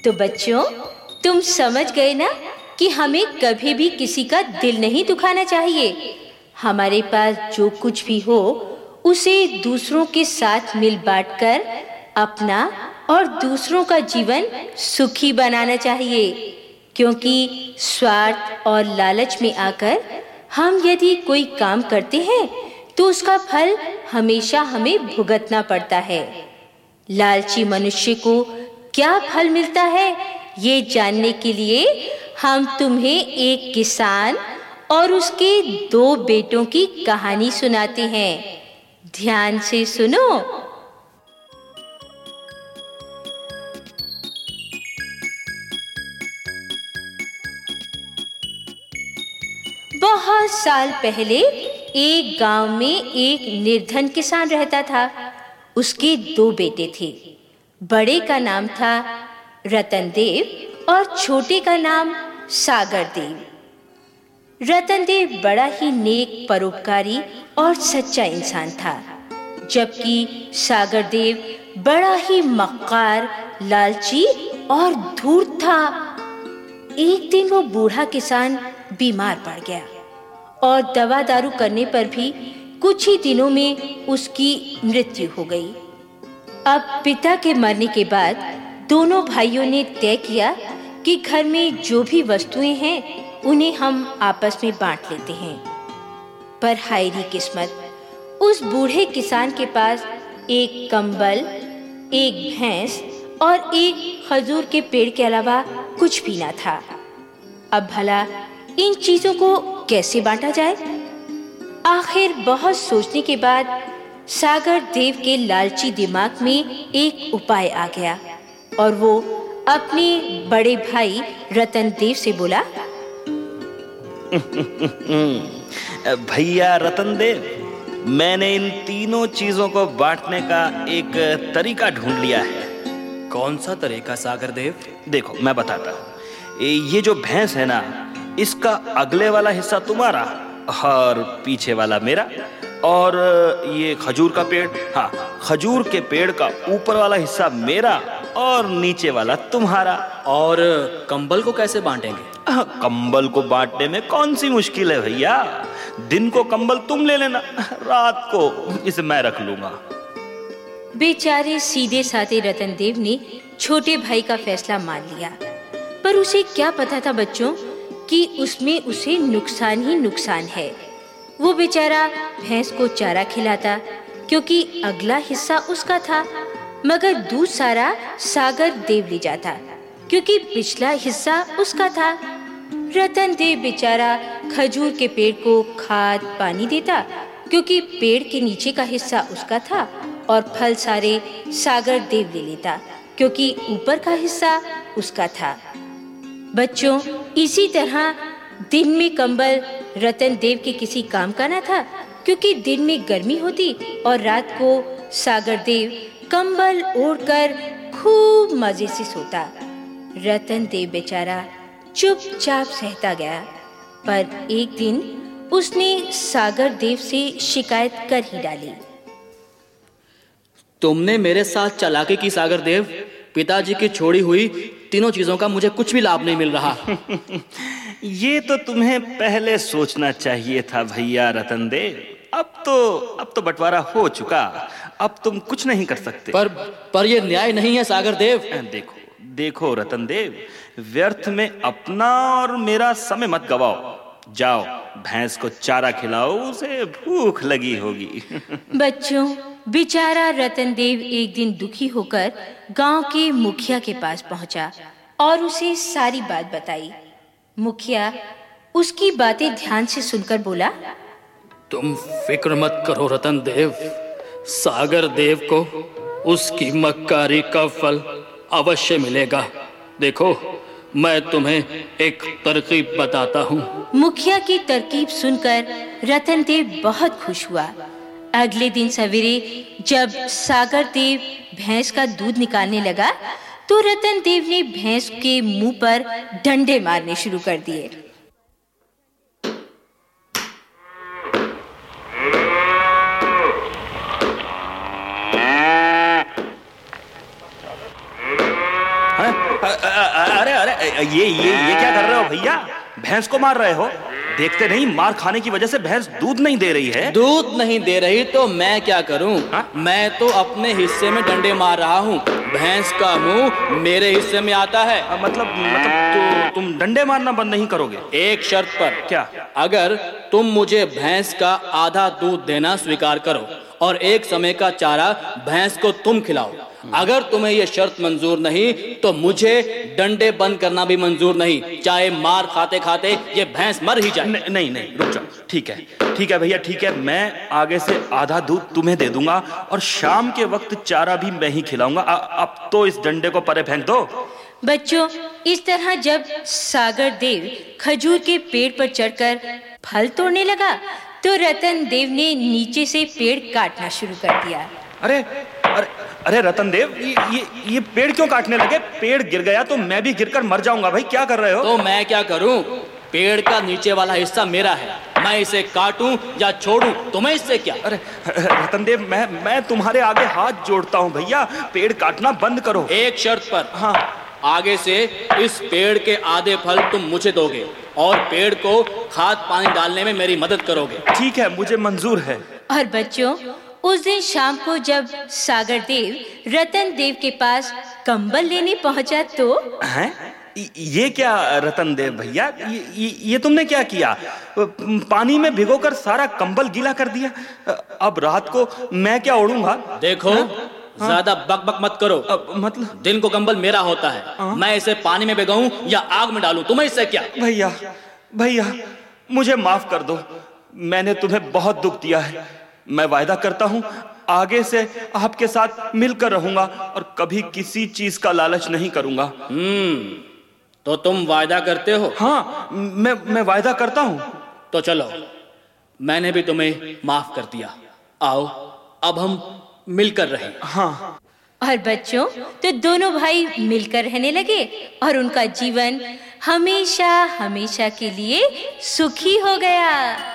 तो बच्चों, तुम समझ गए ना कि हमें कभी भी किसी का दिल नहीं दुखाना चाहिए। हमारे पास जो कुछ भी हो उसे दूसरों के साथ मिल बांट कर अपना और दूसरों का जीवन सुखी बनाना चाहिए, क्योंकि स्वार्थ और लालच में आकर हम यदि कोई काम करते हैं तो उसका फल हमेशा हमें भुगतना पड़ता है। लालची मनुष्य को क्या फल मिलता है, ये जानने के लिए हम तुम्हें एक किसान और उसके 2 बेटों की कहानी सुनाते हैं। ध्यान से सुनो। बहुत साल पहले एक गांव में एक निर्धन किसान रहता था। उसके 2 बेटे थे। बड़े का नाम था रतन देव और छोटे का नाम सागर देव। रतन देव बड़ा ही नेक, परोपकारी और सच्चा इंसान था, जबकि सागर देव बड़ा ही मक्कार, लालची और धूर्त था। एक दिन वो बूढ़ा किसान बीमार पड़ गया और दवा दारू करने पर भी कुछ ही दिनों में उसकी मृत्यु हो गई। अब पिता के मरने के बाद दोनों भाइयों ने तय किया कि घर में जो भी वस्तुएं हैं उन्हें हम आपस में बांट लेते हैं। पर हाय री किस्मत, उस बूढ़े किसान के पास एक कंबल, एक भैंस और एक खजूर के पेड़ के अलावा कुछ भी ना था। अब भला इन चीजों को कैसे बांटा जाए? आखिर बहुत सोचने के बाद सागर देव के लालची दिमाग में एक उपाय आ गया और वो अपने बड़े भाई रतन देव से बोला, भैया रतन देव, मैंने इन तीनों चीजों को बांटने का एक तरीका ढूंढ लिया है। कौन सा तरीका सागर देव? देखो मैं बताता हूँ। ये जो भैंस है ना, इसका अगले वाला हिस्सा तुम्हारा और पीछे वाला मेरा, और ये खजूर का पेड़, हाँ, खजूर के पेड़ का ऊपर वाला हिस्सा मेरा और नीचे वाला तुम्हारा। और कंबल को कैसे बांटेंगे? कंबल को बांटने में कौन सी मुश्किल है भैया। दिन को कंबल तुम ले लेना, रात को इसे मैं रख लूंगा। बेचारे सीधे साधे रतन देव ने छोटे भाई का फैसला मान लिया, पर उसे क्या पता था बच्चों कि उसमें उसे नुकसान ही नुकसान है। वो बेचारा भैंस को चारा खिलाता क्योंकि अगला हिस्सा उसका था, मगर दूध सारा सागर देव ले जाता क्योंकि पिछला हिस्सा उसका था। रतन देव बेचारा खजूर के पेड़ को खाद पानी देता क्योंकि पेड़ के नीचे का हिस्सा उसका था, और फल सारे सागर देव ले लेता क्योंकि ऊपर का हिस्सा उसका था। बच्चों, इसी तरह दिन में कंबल रतन देव के किसी काम का न था क्योंकि दिन में गर्मी होती और रात को सागर देव कंबल ओढ़कर खूब मजे से सोता। रतन देव बेचारा चुपचाप सहता गया, पर एक दिन उसने सागर देव से शिकायत कर ही डाली। तुमने मेरे साथ चालाकी की सागर देव। पिताजी की छोड़ी हुई तीनों चीजों का मुझे कुछ भी लाभ नहीं मिल रहा। ये तो तुम्हें पहले सोचना चाहिए था भैया रतन देव। अब तो बंटवारा हो चुका, अब तुम कुछ नहीं कर सकते। पर ये न्याय नहीं है सागर देव। देखो रतन देव, व्यर्थ में अपना और मेरा समय मत गवाओ। जाओ भैंस को चारा खिलाओ, उसे भूख लगी होगी। बच्चों, बेचारा रतन देव एक दिन दुखी होकर गांव के मुखिया के पास पहुंचा और उसे सारी बात बताई। मुखिया उसकी बातें ध्यान से सुनकर बोला, तुम फिक्र मत करो रतन देव, सागर देव को उसकी मक्कारी का फल अवश्य मिलेगा। देखो, मैं तुम्हें एक तरकीब बताता हूँ। मुखिया की तरकीब सुनकर रतन देव बहुत खुश हुआ। अगले दिन सवेरे जब सागर देव भैंस का दूध निकालने लगा तो रतन देव ने भैंस के मुंह पर डंडे मारने शुरू कर दिए। ये क्या कर रहे हो भैया? भैंस को मार रहे हो? देखते नहीं मार खाने की वजह से भैंस दूध नहीं दे रही है। दूध नहीं दे रही तो मैं क्या करूं? मैं तो अपने हिस्से में डंडे मार रहा हूं। भैंस का मुंह मेरे हिस्से में आता है। मतलब तो तुम डंडे मारना बंद नहीं करोगे? एक शर्त पर। क्या? अगर तुम मुझे भैंस का आधा दूध देना स्वीकार करो और एक समय का चारा भैंस को तुम खिलाओ। अगर तुम्हें यह शर्त मंजूर नहीं तो मुझे डंडे बंद करना भी मंजूर नहीं, चाहे मार खाते खाते ये भैंस मर ही जाए। नहीं, रुक जाओ। ठीक है भैया, ठीक है। मैं आगे से आधा दूध तुम्हें दे दूंगा और शाम के वक्त चारा भी मैं ही खिलाऊंगा। अब तो इस डंडे को परे फेंक दो। बच्चों, इस तरह जब सागर देव खजूर के पेड़ पर चढ़कर फल तोड़ने लगा तो रतन देव ने नीचे से पेड़ काटना शुरू कर दिया। अरे रतन देव, ये पेड़ क्यों काटने लगे? पेड़ गिर गया तो मैं भी गिरकर मर जाऊंगा भाई, क्या कर रहे हो? तो मैं क्या करूं? पेड़ का नीचे वाला हिस्सा मेरा है, मैं इसे काटूं या छोड़ूं, तुम्हें इससे क्या? अरे रतन देव, मैं तुम्हारे आगे हाथ जोड़ता हूं भैया, पेड़ काटना बंद करो। एक शर्त पर। हाँ। आगे से इस पेड़ के आधे फल तुम मुझे दोगे और पेड़ को खाद पानी डालने में मेरी मदद करोगे। ठीक है, मुझे मंजूर है। और बच्चों, उस दिन शाम को जब सागर देव रतन देव के पास कंबल लेने पहुंचा तो हैं? ये क्या रतन देव भैया, ये तुमने क्या किया? पानी में भिगोकर सारा कंबल गीला कर दिया। अब रात को मैं क्या ओढ़ूंगा? देखो, ज्यादा बक मत करो। मतलब दिन को कंबल मेरा होता है। मैं इसे पानी में भिगाऊं या आग में डालूं, तुम्हें इससे क्या? भैया मुझे माफ कर दो, मैंने तुम्हें बहुत दुख दिया है। मैं वायदा करता हूँ आगे से आपके साथ मिलकर रहूंगा और कभी किसी चीज का लालच नहीं करूंगा। तो तुम वायदा करते हो? हाँ, मैं वायदा करता हूँ। तो चलो, मैंने भी तुम्हें माफ कर दिया। आओ अब हम मिलकर रहें। हाँ। और बच्चों, तो दोनों भाई मिलकर रहने लगे और उनका जीवन हमेशा हमेशा के लिए सुखी हो गया।